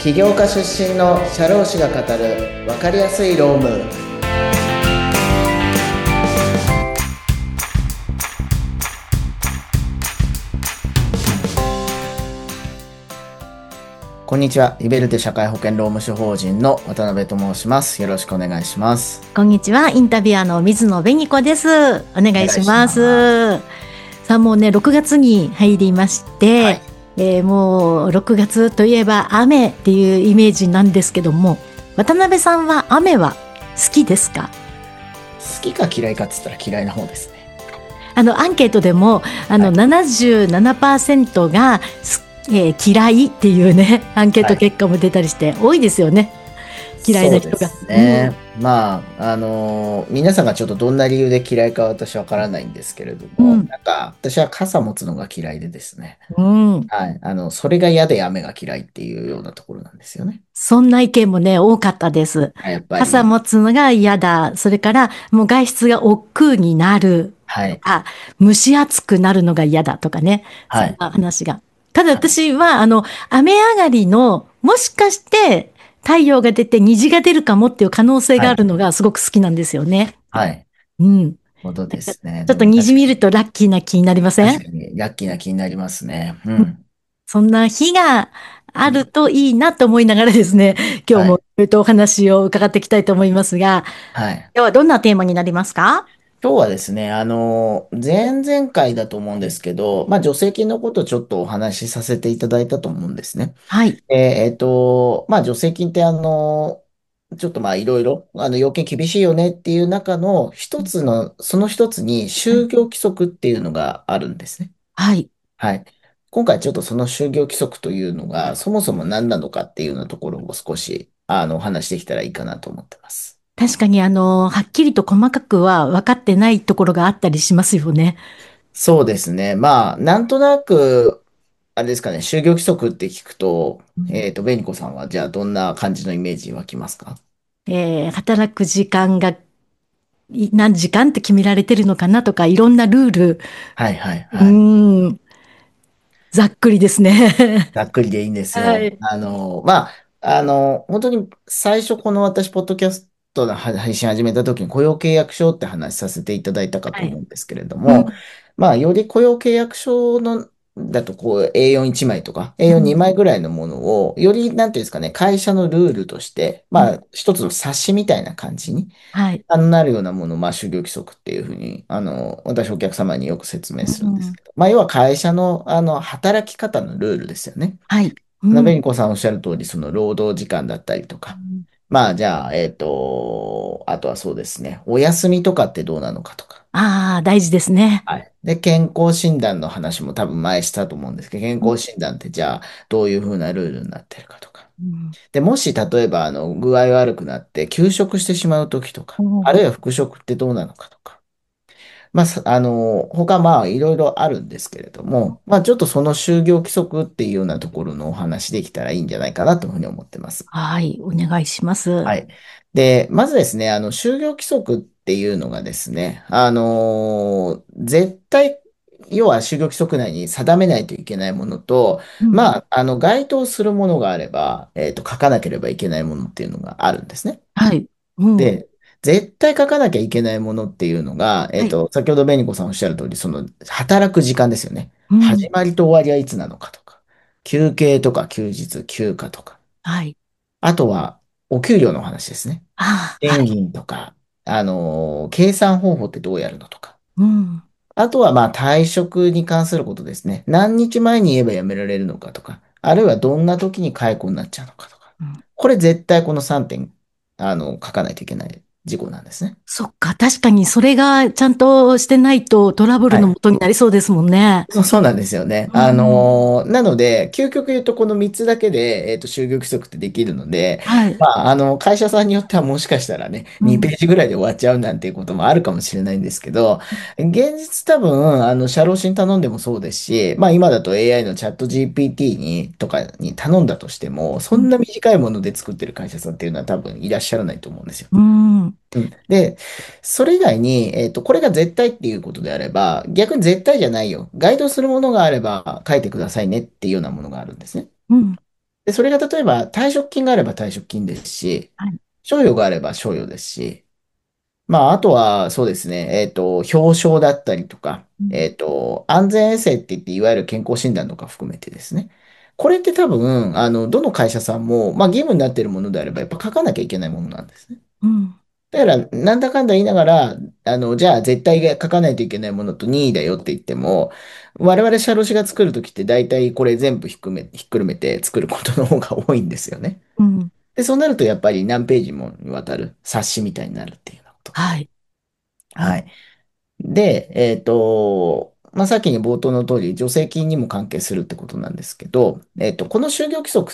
起業家出身の社労士が語る分かりやすい労務。こんにちは。リベルテ社会保険労務士法人の渡辺と申します。よろしくお願いします。 こんにちは。インタビュアーの水野紅子です。お願いします。さあもうね、6月に入りまして、もう6月といえば雨っていうイメージなんですけども、渡辺さんは雨は好きですか？ 好きか嫌いかって言ったら嫌いな方ですね。 アンケートでも77% が嫌いっていうね、アンケート結果も出たりして多いですよね。嫌いな人が。 そうですね。まあ、皆さんがちょっとどんな理由で嫌いか私はわからないんですけれども、なんか私は傘持つのが嫌いでですね。はい。それが嫌で雨が嫌いっていうようなところなんですよね。 そんな意見もね、多かったです。 やっぱり。 傘持つのが嫌だ。それから、もう外出が億劫になる。 はい。 蒸し暑くなるのが嫌だとかね。 はい。 そんな話が。ただ私は、雨上がりの、もしかして太陽が出て虹が出るかもっていう可能性があるのがすごく好きなんですよね。 はい。 うん。 ほどですね。 ちょっと虹見るとラッキーな気になりません？ 確かに、ラッキーな気になりますね。ううん。 ん。 そんな日があるといいなと思いながらですね、今日はい。 もお話を伺っていきたいと思いますが、 はい。 今日はどんなテーマになりますか？ 今日はですね、前々回だと思うんですけど、まあ、助成金のことをちょっとお話しさせていただいたと思うんですね。 はい。 まあ、助成金ってちょっとまあ、いろいろ、要件厳しいよねっていう中の一つの、その一つに就業規則っていうのがあるんですね。 はい。 はい。今回ちょっとその就業規則というのが、そもそも何なのかっていうようなところを少し、お話しできたらいいかなと思ってます。 確かにはっきりと細かくは分かってないところがあったりしますよね。 そうですね。まあ、なんとなく、あれですかね、就業規則って聞くと、ベニコさんはじゃあどんな感じのイメージ湧きますか？ 働く時間が何時間って決められてるのかなとか、いろんなルール。 はいはいうはい。 ーん、ざっくりですね。 ざっくりでいいんですよ。 はい。 まあ、本当に最初この私、ポッドキャストの配信始めた時に雇用契約書って話させていただいたかとはい。 思うんですけれどうん。 も、まあ、より雇用契約書の、だとこう A41 枚とかう A42 ん。 枚ぐらいのものを、より、なんていうんですかね、会社のルールとして、 うん。 まあ、一つの冊子みたいな感じに、 はい。 なるようなものを、まあ、就業規則っていうふうに、私お客様によく説明うん。 するんですけど、まあ、要は会社の、働き方のルールですよね。 はい。うん。 ベニコさんおっしゃる通り、その労働時間だったりとか。 うん。 まあ、じゃあ、あとはそうですね。お休みとかってどうなのかとか。 ああ、大事ですね。 はい。で、健康診断の話も多分前したと思うんですけど、健うん。 康診断ってじゃあ、どういうふうなルールになってるかとか。 うん。 で、もし、例えば、具合悪くなって、休職してしまうときとか、あるいは復職ってどうなのかとか。まあ、他、まあ、いろいろあるんですけれども、まあ、ちょっとその就業規則っていうようなところのお話できたらいいんじゃないかなというふうに思ってます。 はい。お願いします。 はい。で、まずですね、就業規則っていうのがですね、絶対、要は就業規則内に定めないといけないものと、 うん。 まあ、該当するものがあれば、書かなければいけないものっていうのがあるんですね。 はい。うん。 で、絶対書かなきゃいけないものっていうのが、 はい。 先ほどベニコさんおっしゃる通り、その、働く時間ですよね。 うん。 始まりと終わりはいつなのかとか、休憩とか休日、休暇とか、 はい。 あとは、お給料の話ですね。 ああ、はい。 賃金とか、計算方法ってどうやるのとか。 うん。 あとは、まあ、退職に関することですね。何日前に言えば辞められるのかとか、あるいはどんな時に解雇になっちゃうのかとか。 うん。 これ絶対この3点、書かないといけない事項なんですね。 そっか。確かにそれがちゃんとしてないとトラブルのはい。 元になりそうですもんね。 そうなんですよね。 うん。 なので、究極言うとこの3つだけで、就業規則ってできるので、 はい。 まあ、会社さんによってはもしかしたらね、2 うん。 ページぐらいで終わっちゃうなんていうこともあるかもしれないんですけど、現実多分、社労士に頼んでもそうですし、まあ今だと AI のチャット GPT とかに頼んだとしても、そうん。 んな短いもので作ってる会社さんっていうのは多分いらっしゃらないと思うんですよ。 うん。 うん。で、それ以外に、これが絶対っていうことであれば、逆に絶対じゃないよ。該当するものがあれば書いてくださいねっていうようなものがあるんですね。 うん。 で、それが例えば退職金があれば退職金ですし、 はい。 賞与があれば賞与ですし、まあ、あとは、そうですね、表彰だったりとか、 うん。 安全衛生って言って、いわゆる健康診断とか含めてですね。これって多分、どの会社さんも、まあ、義務になっているものであれば、やっぱ書かなきゃいけないものなんですね。 うん。 だから、なんだかんだ言いながら、じゃあ、絶対書かないといけないものと任意だよって言っても、我々社労士が作るときって、大体これ全部ひっくるめて作ることの方が多いんですよね。 うん。 で、そうなると、やっぱり何ページもにわたる冊子みたいになるっていうようなことが。 はい。うん。 はい。で、まあ、さっきに冒頭の通り、助成金にも関係するってことなんですけど、この就業規則って、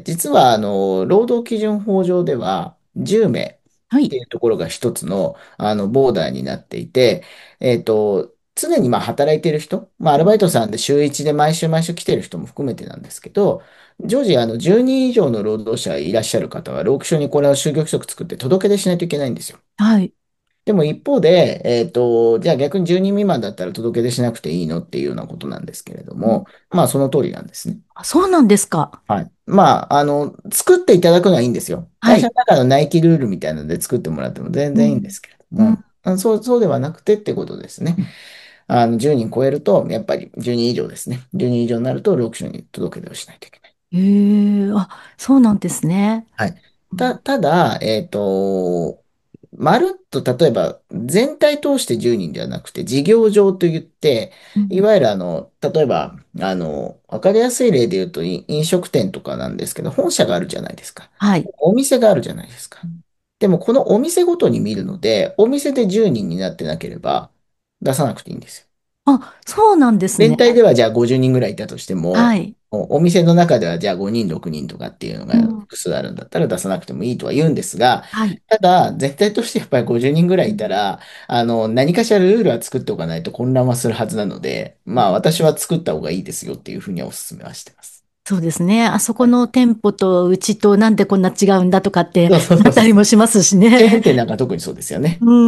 実は、労働基準法上では、10名はい。 っていうところが一つの、ボーダーになっていて、常にまあ働いている人、まあ、アルバイトさんで週1で毎週毎週来てる人も含めてなんですけど、常時、10人以上の労働者いらっしゃる方は、労基署にこれを就業規則作って届け出しないといけないんですよ。 はい。 でも一方で、じゃあ逆に10人未満だったら届け出しなくていいのっていうようなことなんですけれどうん。 も、まあその通りなんですね。 あ、そうなんですか。 はい。まあ、作っていただくのはいいんですよ。 はい。 会社の中の内規ルールみたいなので作ってもらっても全うん。 然いいんですけれどうん。 も、そうではなくてってことですね。10人超えると、やっぱり10人以上ですね。10人以上になると、労基署に届け出をしないといけない。 へえ、あ、そうなんですね。 はい。 うん。 ただ、まるっと、例えば、全体通して10人ではなくて、事業上といって、 うん。 いわゆる例えば、わかりやすい例で言うと、飲食店とかなんですけど、本社があるじゃないですか。 はい。 お店があるじゃないですか。 うん。 でも、このお店ごとに見るので、お店で10人になってなければ、出さなくていいんですよ。 あ、そうなんですね。 全体ではじゃあ50人ぐらいいたとしても、 はい。 お店の中ではじゃあ5人、6人とかっていうのがうん。 複数あるんだったら出さなくてもいいとは言うんですが、 はい。 ただ、全体としてやっぱり50人ぐらうん。 いいたら、何かしらルールは作っておかないと混乱はするはずなので、まあ私は作った方がいいですよっていうふうにはお勧めはしてます。 そうですね。あそこはい。 の店舗とうちとなんでこんな違うんだとかってそうそうなそうそう。 ったりもしますしね。 チェーン店なんか特にそうですよね。 うん。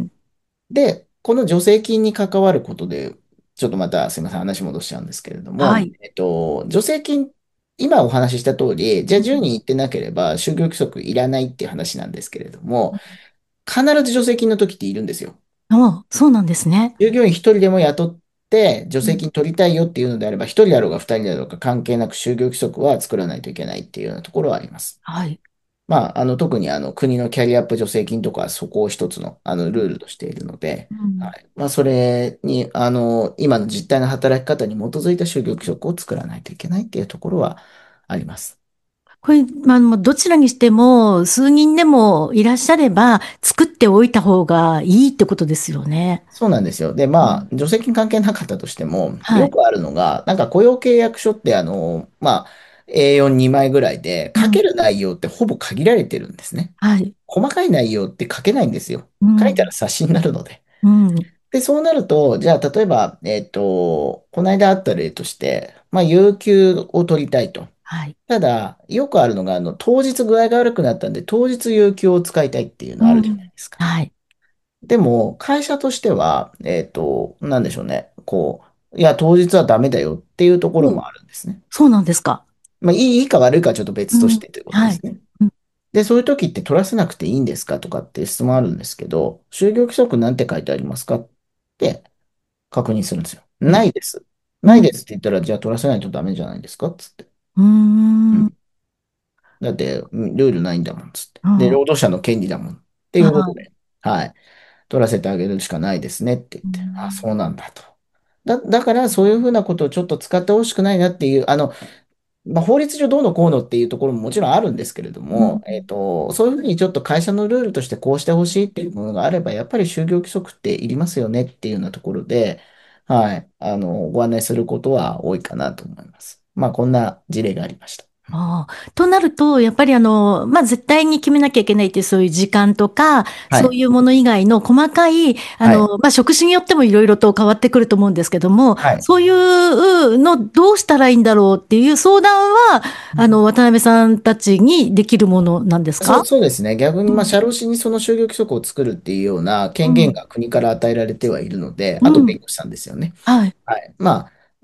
で、この助成金に関わることで、ちょっとまたすみません、話戻しちゃうんですけれども、 はい。 助成金、今お話しした通り、じゃあ10 うん。 人行ってなければ就業規則いらないっていう話なんですけれども、必ず助成金の時っているんですよ。 あ、そうなんですね。 従業員1人でも雇って助うん。 成金取りたいよっていうのであれば、1人だろうが2人だろうが関係なく就業規則は作らないといけないっていうようなところはあります。 はい。 まあ、特に国のキャリアアップ助成金とかはそこを一つの、 うん。 ルールとしているので、 うん。 はい。まあ、それに、今の実態の働き方に基づいた就業規則を作らないといけないっていうところはあります。 これ、まあ、もうどちらにしても、数人でもいらっしゃれば、作っておいた方がいいってことですよね。 そうなんですよ。で、 うん。 まあ、助成金関係なかったとしても、 はい。 よくあるのが、なんか雇用契約書ってまあ、A42 枚ぐらいで、 うん。 書ける内容ってほぼ限られてるんですね。 はい。 細かい内容って書けないんですよ。書いたうん。 ら冊子になるので。 うん。 で、そうなると、じゃあ、例えば、この間あった例として、まあ、有給を取りたいと。 はい。 ただ、よくあるのが、当日具合が悪くなったんで、当日有給を使いたいっていうのあるじゃないうん。 ですか。 はい。 でも、会社としては、なんでしょうね。いや、当日はダメだよっていうところお、 もあるんですね。 そうなんですか。 まあ、いいか悪いかはちょっと別とうん。 してということではい。 すね。 うん。 で、そういう時って取らせなくていいんですかとかっていう質問あるんですけど、就業規則なんて書いてありますかって確認するんですよ。 うん。 ないです。 うん。 ないですって言ったら、じゃあ取らせないとダメじゃないですかつって。 うーん。 うん。だって、ルールないんだもん、つって。で、 あ労働者の権利だもん。っていうことあ。 で、はい。取らせてあげるしかないですねって言っうて、あ、 ん。 そうなんだと。だからそういうふうなことをちょっと使ってほしくないなっていう、まあ、法律上どうのこうのっていうところももちろんあるんですけれどうん。 も、そういうふうにちょっと会社のルールとしてこうしてほしいっていうものがあれば、やっぱり就業規則っていりますよねっていうようなところで、はい、ご案内することは多いかなと思います。まあ、こんな事例がありました。 ああ。となると、やっぱりまあ、絶対に決めなきゃいけないっていうそういう時間とか、 はい、 そういうもの以外の細かい、 はい、 まあ、職種によってもいろいろと変わってくると思うんですけども、 はい。 そういうのどうしたらいいんだろうっていう相談は、渡辺さんたちにできるものなんですか？ そうですね。逆に、まあ、 うん。 社労士にその就業規則を作るっていうようなうん。 権限が国から与えられてはいるので、あとうん。 弁護士さんですよね。 はい。 はい。まあ、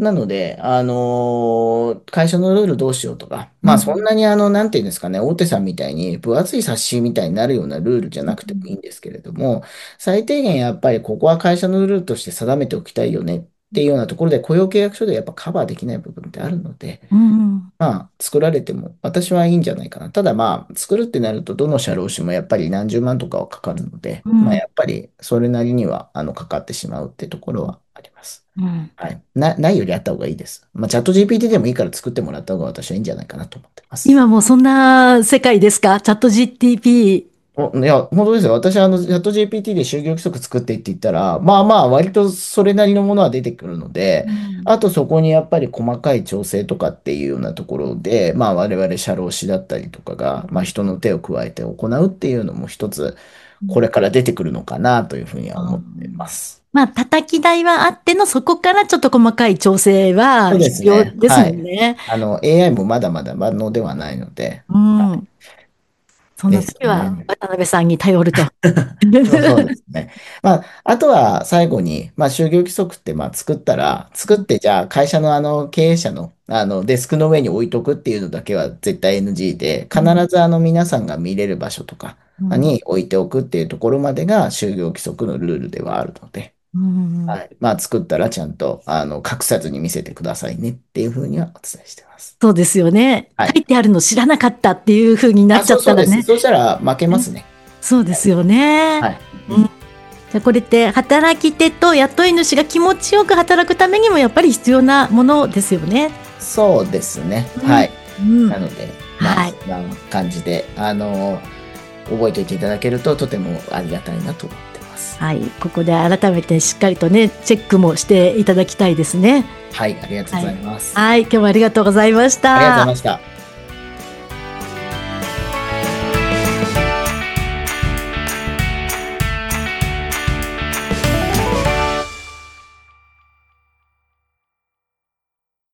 なので、会社のルールどうしようとか、まあそんうん。 なになんていうんですかね、大手さんみたいに分厚い冊子みたいになるようなルールじゃなくてもいいんですけれども、最低限やっぱりここは会社のルールとして定めておきたいよねっていうようなところで雇用契約書でやっぱカバーできない部分ってあるので、 うん。 まあ作られても私はいいんじゃないかな。ただまあ作るってなるとどの社労士もやっぱり何十万とかはかかるので、まあうん。 やっぱりそれなりにはかかってしまうってところはあります。 うん。 はい。ないよりあった方がいいです。まあ、チャット GPT でもいいから作ってもらった方が私はいいんじゃないかなと思ってます。 今もうそんな世界ですか？チャット GTP。 いや、本当ですよ。私、チャット GPT で就業規則作ってって言ったら、まあまあ、割とそれなりのものは出てくるので、 うん。 あとそこにやっぱり細かい調整とかっていうようなところで、まあ我々社労士だったりとかが、まあ人の手を加えて行うっていうのも一つ、これから出てくるのかなというふうには思ってます。 まあ、叩き台はあっての、そこからちょっと細かい調整はそうで必すね。 要ですはい。 もんね。 AI もまだまだ万能ではないので、 うん。そんですな時はね。 渡辺さんに頼ると。 そうですね。まあ、あとは最後に、まあ、就業規則ってまあ作ってじゃあ会社の経営者の、デスクの上に置いとくっていうのだけは絶対 NG で、必うん。 ず皆さんが見れる場所とかうん。 に置いておくっていうところまでが就業規則のルールではあるので、 うん。 はい。まあ、作ったらちゃんと、隠さずに見せてくださいねっていうふうにはお伝えしてます。 そうですよね。 はい。 書いてあるの知らなかったっていう風になっあ、 ちゃそうです。 ったらね。 そうしたら負けますね。 そうですよね。 はい。ううん。 ん。 じゃあこれって働き手と雇い主が気持ちよく働くためにもやっぱり必要なものですよね。 そうですね。 うん。 はい。 うん。 なので、まあ、 はい。 そんな感じで、覚えておいていただけるととてもありがたいなと思ってます。 はい。ここで改めてしっかりとね、チェックもしていただきたいですね。 はい、ありがとうございはい。 ます。 はい。今日もありがとうございましありがとうございた。 ました。